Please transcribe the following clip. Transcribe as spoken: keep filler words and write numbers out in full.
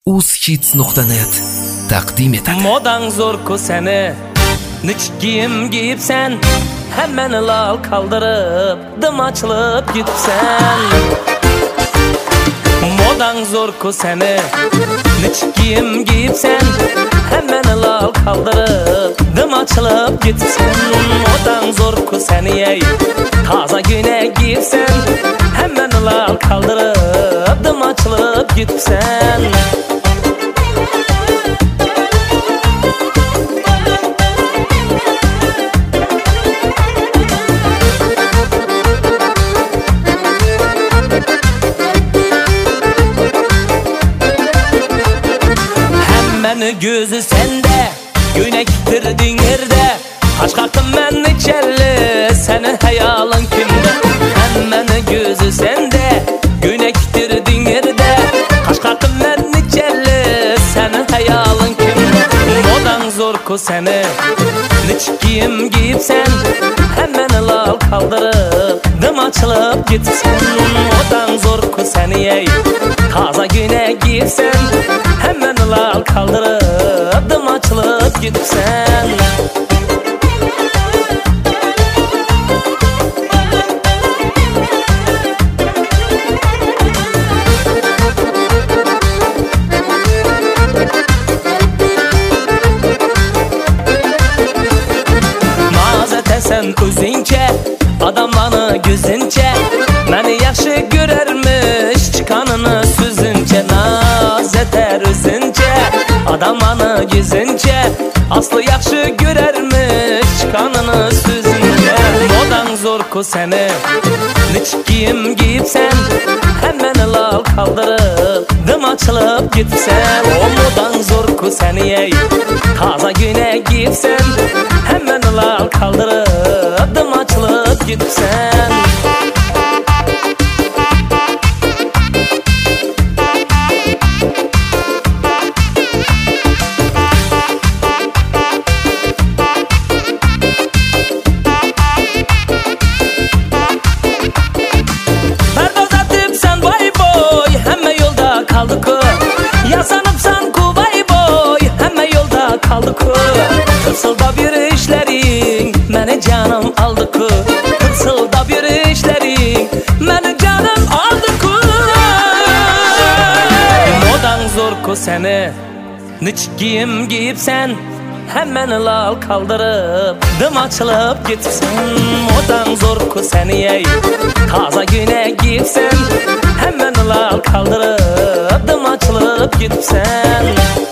uzhits nuqta net taqdim etadi. Modang zo'r-ku seni, nich kiyim giyibsen, hammani lol qoldirib, dim ochilib ketibsan. Modang zo'r-ku seni, nich kiyim giyibsen, hammani lol qoldirib, dim ochilib ketibsan. Modang zo'r-ku seni, ey, toza güne giyibsen, hammani lol qoldirib, dim ochilib ketibsan. Məni gözü sende, günektirdin yerde, aşk hakkım ben içerli, senin hayalın kimde? Məni gözü sende, günektirdin yerde, aşk hakkım ben içerli, senin hayalın kimde? Modan zor-ku seni, nich kiyim giyibsen, hammani lol qoldirib, dim ochilib ketibsan. Modan zor-ku seni, ey, toza güne giyibsen, hammani lol qoldirib, dim ochilib ketibsan. Sen özünce, adamlarını gözünce, məni yaxşı görərmiş, çıkanını sözünce. Naz eter özünce, adamlarını gözünce, aslı yaxşı görərmiş, çıkanını sözünce. Modan zor-ku seni, nich kiyim giyibsen, hammani lol qoldirib, dim ochilib ketibsan. O modan zor-ku seni, ey, toza güne giyibsen, hammani lol qoldirib, dim ochilib ketibsan. Pardoz atibsan boy boy, hamma yo'lda qoldi-ku. Yasanibsan-ku boy boy, hamma yo'lda qoldi-ku. Tırsıldab yürüyüşlerin, məni canım aldı-ku. Tırsıldab yürüyüşlerin, məni canım aldı-ku. Modan zor-ku seni, nich kiyim giyibsen, hammani lol qoldirib, dim ochilib ketibsan. Modan zor-ku seni, ey, toza güne giyibsen, hammani lol qoldirib, dim ochilib ketibsan.